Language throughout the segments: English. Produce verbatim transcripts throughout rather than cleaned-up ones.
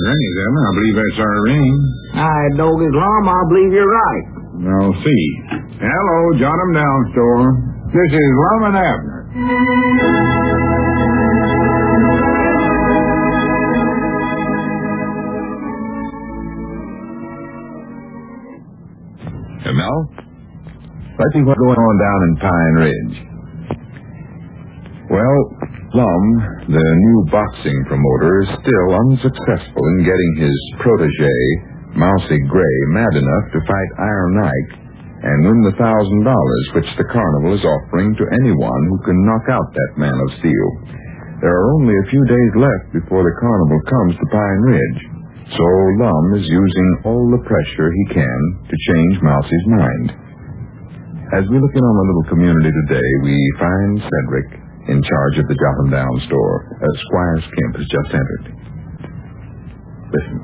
Granny's, Abner. I believe that's our ring. I dog his lum, I believe you're right. I'll see. Hello, Jot 'em Down store. This is Lum and Abner. And now, let's see what's going on down in Pine Ridge. Well, Lum, the new boxing promoter, is still unsuccessful in getting his protege, Mousy Gray, mad enough to fight Iron Ike and win the thousand dollars which the carnival is offering to anyone who can knock out that man of steel. There are only a few days left before the carnival comes to Pine Ridge, so Lum is using all the pressure he can to change Mousy's mind. As we look in on the little community today, we find Cedric in charge of the Jot 'em Down store. Uh, Squires Kemp has just entered. Listen.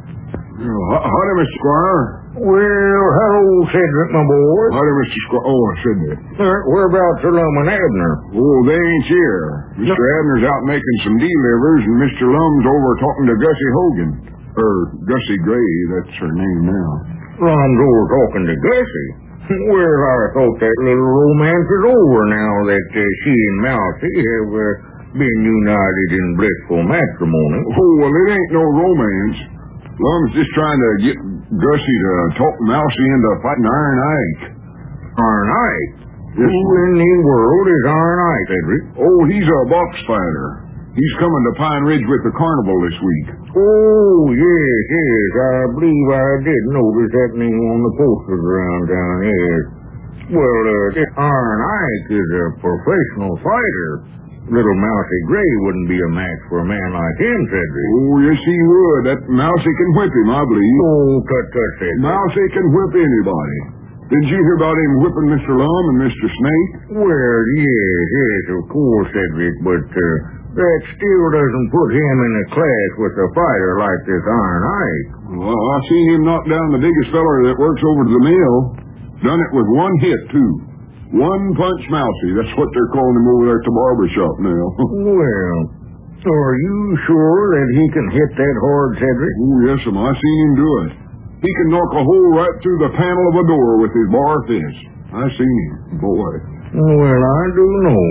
Oh, howdy, Mister Squire. Well, hello, Cedric, my boy. Howdy, Mister Squire. Oh, I said that. Uh, whereabouts are Lum and Abner? Oh, they ain't here. Mister No. Abner's out making some delivers, and Mister Lum's over talking to Gussie Hogan. Or Gussie Gray, that's her name now. Lum's over talking to Gussie. Well, I thought that little romance is over now that uh, she and Mousy have uh, been united in blissful matrimony. Oh, well, it ain't no romance. Lum's just trying to get Gussie to talk Mousy into fighting Iron Ike. Iron Ike? Yes, Who in the world is Iron Ike, Cedric? Oh, he's a box fighter. He's coming to Pine Ridge with the carnival this week. Oh, yes, yes. I believe I did notice that name on the posters around town, yes. Well, uh, this Iron Ike is a professional fighter. Little Mousy Gray wouldn't be a match for a man like him, Cedric. Oh, yes, he would. That Mousy can whip him, I believe. Oh, tut, tut, Cedric. Mousy can whip anybody. Didn't you hear about him whipping Mister Lum and Mister Snake? Well, yes, yes, of course, Cedric, but uh, that still doesn't put him in a class with a fighter like this Iron Ike. Well, I seen him knock down the biggest feller that works over to the mill. Done it with one hit, too. One punch Mousy. That's what they're calling him over there at the barber shop now. Well, are you sure that he can hit that hard, Cedric? Oh, yes, sir. I seen him do it. He can knock a hole right through the panel of a door with his bar fist. I seen him, boy. Well, I do know.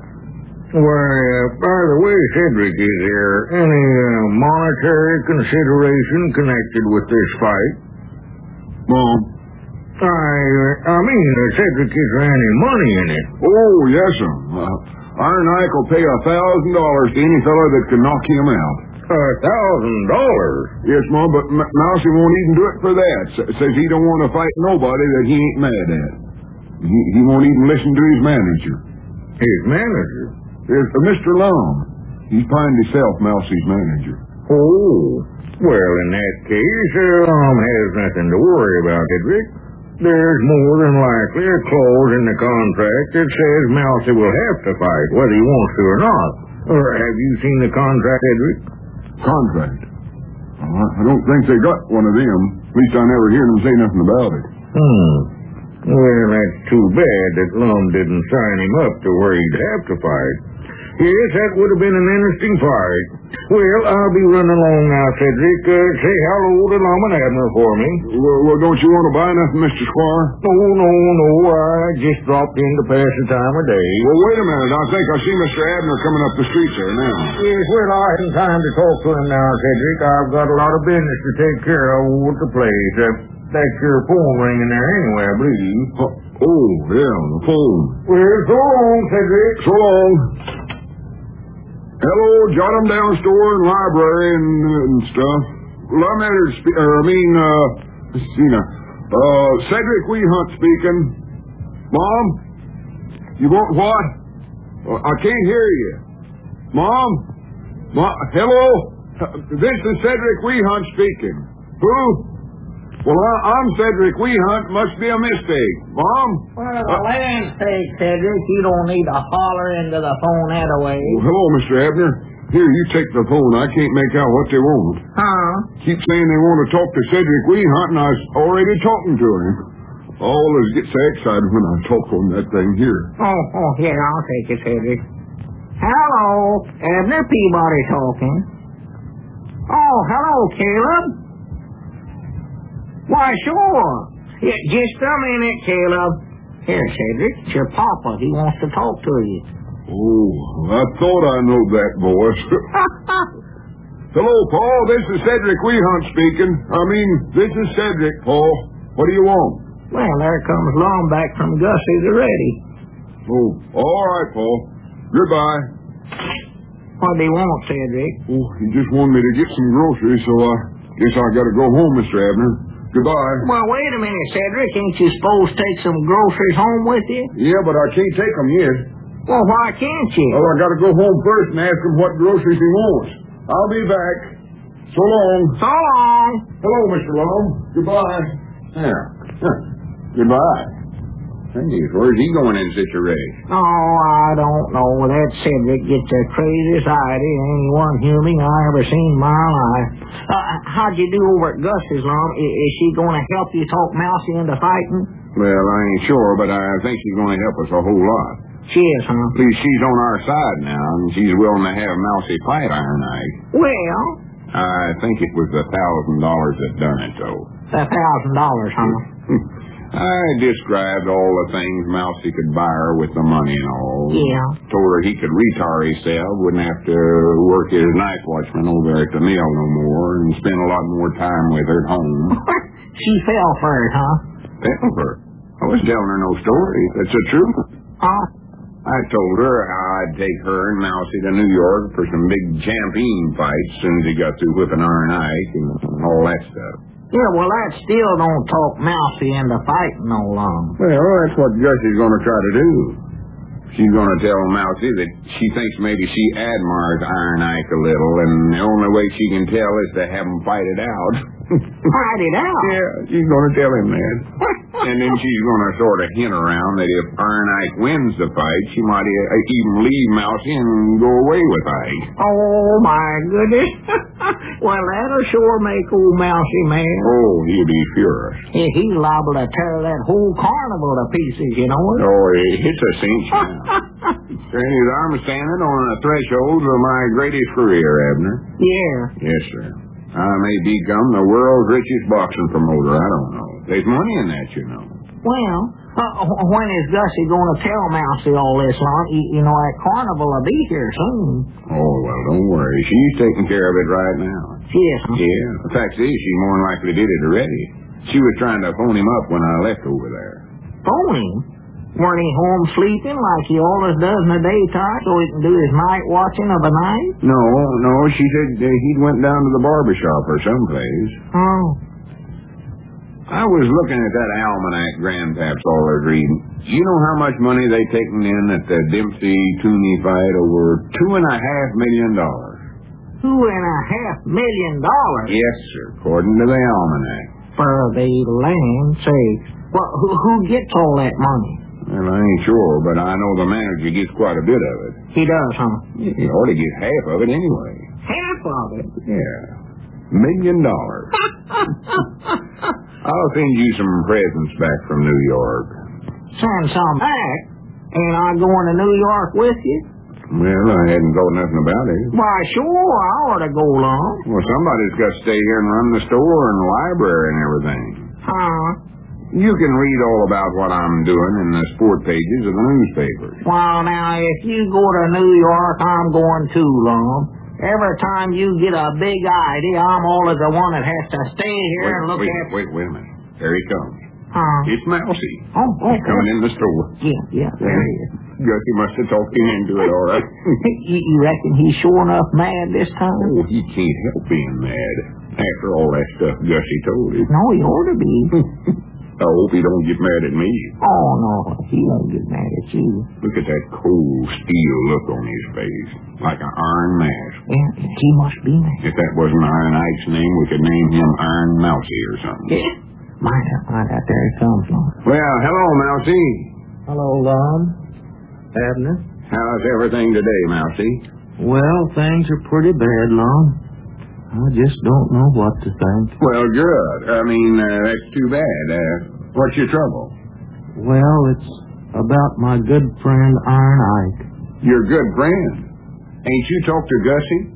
Why, uh, by the way, Cedric, is there any uh, monetary consideration connected with this fight? Mom? I, uh, I mean, uh, Cedric, is there any money in it? Oh, yes, sir. Uh, Iron Ike will pay a thousand dollars to any fellow that can knock him out. A thousand dollars? Yes, Mom, but M- Mousy won't even do it for that. S- says he don't want to fight nobody that he ain't mad at. He, he won't even listen to his manager. His manager? Yes, uh, Mister Lum. He's Pine himself, Mousy's manager. Oh, well, in that case, uh, Lum has nothing to worry about, Cedric. There's more than likely a clause in the contract that says Mousy will have to fight, whether he wants to or not. Or have you seen the contract, Cedric? Contract? Uh, I don't think they got one of them. At least I never heard them say nothing about it. Hmm. Well, that's too bad that Lum didn't sign him up to where he'd have to fight. Yes, that would have been an interesting fight. Well, I'll be running along now, Cedric. Uh, say hello to Lum and Abner for me. Well, well, don't you want to buy nothing, Mister Squire? No, no, no. I just dropped in to pass the time of day. Well, wait a minute. I think I see Mister Abner coming up the street there now. Yes, well, I haven't time to talk to him now, Cedric. I've got a lot of business to take care of with the place. Uh, that's your phone ringing there anyway, I believe. Oh, oh, yeah, the phone. Well, so long, Cedric. So long. Hello, Jot 'em Down store and library and, uh, and stuff. Well, I'm at her, spe- or, I mean, uh, let's see now. Uh, Cedric Weehunt speaking. Mom? You want what? Uh, I can't hear you. Mom? Mom? Hello? This is Cedric Weehunt speaking. Who? Well, I, I'm Cedric Weehunt. Must be a mistake. Mom? Well, the uh, land's sake, Cedric. You don't need to holler into the phone that way. Well, hello, Mister Abner. Here, you take the phone. I can't make out what they want. Huh? Keep saying they want to talk to Cedric Weehunt, and I was already talking to him. I always get so excited when I talk on that thing here. Oh, oh, here, I'll take it, Cedric. Hello, Abner Peabody talking. Oh, hello, Caleb. Why, sure. Yeah, just a minute, Caleb. Here, Cedric, it's your papa. He wants to talk to you. Oh, I thought I know that voice. Hello, Paul. This is Cedric Weehunt speaking. I mean, this is Cedric, Paul. What do you want? Well, there comes Lum back from Gussie's already. Oh, all right, Paul. Goodbye. What do you want, Cedric? Oh, he just wanted me to get some groceries, so I guess I gotta go home, Mister Abner. Goodbye. Well, wait a minute, Cedric. Ain't you supposed to take some groceries home with you? Yeah, but I can't take them yet. Well, why can't you? Oh, I gotta go home first and ask him what groceries he wants. I'll be back. So long. So long. Hello, Mister Long. Goodbye. Yeah. Huh. Goodbye. Hey, where's he going in such a race? Oh, I don't know. That Cedric gets the craziest idea any one human I ever seen in my life. Uh, how'd you do over at Gus's, Lum? Is, is she going to help you talk Mousy into fighting? Well, I ain't sure, but I think she's going to help us a whole lot. She is, huh? Please, she's on our side now, and she's willing to have Mousy fight Iron Ike. Well, I think it was the thousand dollars that done it, though. the thousand dollars, huh? I described all the things Mousy could buy her with the money and all. Yeah. Told her he could retire himself, wouldn't have to work as night watchman over at the mill no more, and spend a lot more time with her at home. She fell for it, huh? Fell for it? I was telling her no story. That's the truth. Huh? I told her how I'd take her and Mousy to New York for some big champagne fights as soon as he got through whipping Iron Ike and all that stuff. Yeah, well, that still don't talk Mousy into fighting no longer. Well, that's what Gussie's going to try to do. She's going to tell Mousy that she thinks maybe she admires Iron Ike a little, and the only way she can tell is to have him fight it out. Fight it out? Yeah, she's going to tell him that. And then she's going to sort of hint around that if Iron Ike wins the fight, she might even leave Mousy and go away with Ike. Oh, my goodness. Well, that'll sure make old Mousy mad. Oh, he'll be furious. Yeah, he's liable to tear that whole carnival to pieces, you know. Oh, it's a cinch now. Granny, I'm standing on the threshold of my greatest career, Abner. Yeah. Yes, sir. I may become the world's richest boxing promoter. I don't know. There's money in that, you know. Well, uh, when is Gussie going to tell Mousy all this, Lon? You, you know, that carnival will be here soon. Oh, well, don't worry. She's taking care of it right now. She is, huh? Yeah. The fact is, she more than likely did it already. She was trying to phone him up when I left over there. Phone him? Weren't he home sleeping like he always does in the daytime so he can do his night watching of the night? No, no. She said uh, he'd went down to the barber shop or someplace. Oh. I was looking at that almanac Grandpap's always reading. You know how much money they taken in at the Dempsey-Tooney fight? Over two and a half million dollars. Two and a half million dollars? Yes, sir, according to the almanac. For the land's sake. Well, who, who gets all that money? Well, I ain't sure, but I know the manager gets quite a bit of it. He does, huh? He ought to get half of it anyway. Half of it? Yeah. Million dollars. I'll send you some presents back from New York. Send some back? Ain't I going to New York with you? Well, I hadn't thought nothing about it. Why, sure, I ought to go along. Well, somebody's got to stay here and run the store and the library and everything. Huh? You can read all about what I'm doing in the sport pages of the newspapers. Well, now, if you go to New York, I'm going too, Lum. Every time you get a big idea, I'm always the one that has to stay here wait, and look wait, at... Wait, wait a minute. There he comes. Huh? It's Mousy. Oh, oh, He's coming in the store. Yeah, yeah, there he is. Gussie must have talked him into it, all right. you, you reckon he's sure enough mad this time? Oh, he can't help being mad after all that stuff Gussie told him. No, he ought to be. I hope he don't get mad at me. Oh, no, he won't get mad at you. Look at that cold steel look on his face, like an iron mask. Yeah, he must be mad. If that wasn't Iron Ike's name, we could name him Iron Mousy or something. Yeah. Mind out, mind out, there he comes, Lum. Well, hello, Mousy. Hello, Lum. Abner. How's everything today, Mousy? Well, things are pretty bad, Lum. I just don't know what to think. Well, good. I mean, uh, that's too bad. Uh, what's your trouble? Well, it's about my good friend Iron Ike. Your good friend? Ain't you talked to Gussie?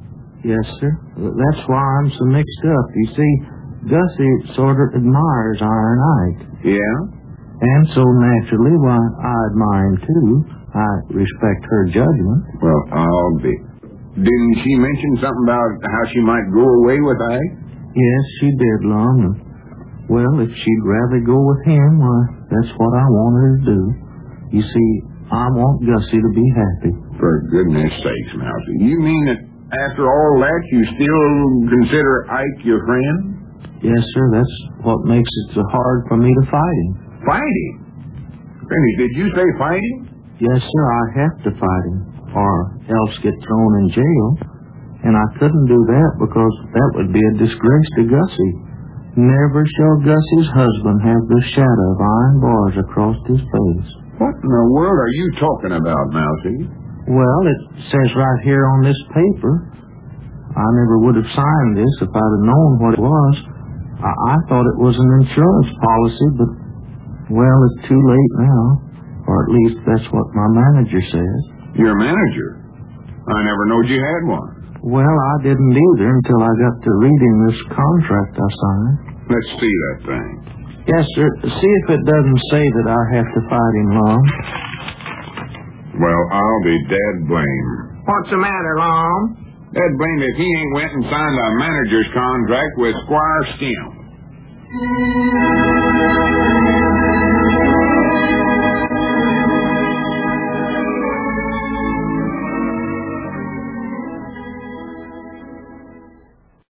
Yes, sir. That's why I'm so mixed up. You see, Gussie sort of admires Iron Ike. Yeah? And so naturally, why, I admire him too. I respect her judgment. Well, I'll be. Didn't she mention something about how she might go away with Ike? Yes, she did, Lum. Well, if she'd rather go with him, why, that's what I want her to do. You see, I want Gussie to be happy. For goodness sakes, Mousy. You mean that after all that, you still consider Ike your friend? Yes, sir. That's what makes it so hard for me to fight him. Fighting? Granny, did you say fighting? Yes, sir. I have to fight him, or else get thrown in jail. And I couldn't do that because that would be a disgrace to Gussie. Never shall Gussie's husband have the shadow of iron bars across his face. What in the world are you talking about, Mousy? Well, it says right here on this paper. I never would have signed this if I'd have known what it was. I, I thought it was an insurance policy, but, well, it's too late now. Or at least that's what my manager says. Your manager? I never knowed you had one. Well, I didn't either until I got to reading this contract I signed. Let's see that thing. Yes, sir. See if it doesn't say that I have to fight him long. Well, I'll be dead blame. What's the matter, Lum? Dead blame if he ain't went and signed a manager's contract with Squire Skim.